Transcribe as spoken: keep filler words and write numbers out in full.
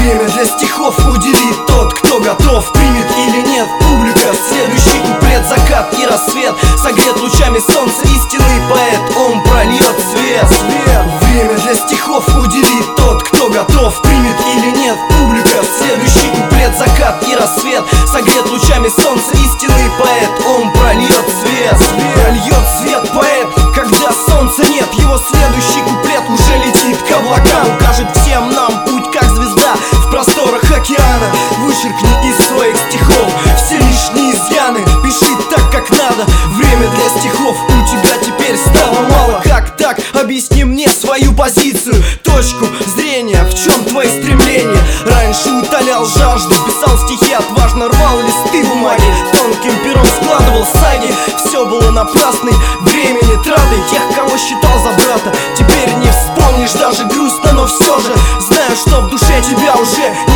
Время для стихов уделит тот, кто готов. Примет или нет публика следующий куплет. Закат и рассвет согрет лучами солнца истинный поэт, он прольет свет. Время для стихов уделит тот, кто готов. Примет или нет публика следующий куплет. Закат и рассвет согрет лучами солнца истинный поэт, он прольет свет. Прольет свет поэт, когда солнца нет. Его следующий куплет уже летит к облакам, укажет всем нам путь, как звезда в просторах океана. Вычеркни из своих стихов все лишние изъяны, пиши так, как надо. Время для стихов у тебя теперь стало мало. Как так? Объясни мне свою позицию, точку зрения, в чем твои стремления. Раньше утолял жажду, писал стихи отважно, рвал листы бумаги, тонким пером складывал саги. Все было напрасной времени тратой тех, кого считал за брата. Теперь не вспомнишь, даже грустно, но все же знаю, что в душе тебя уже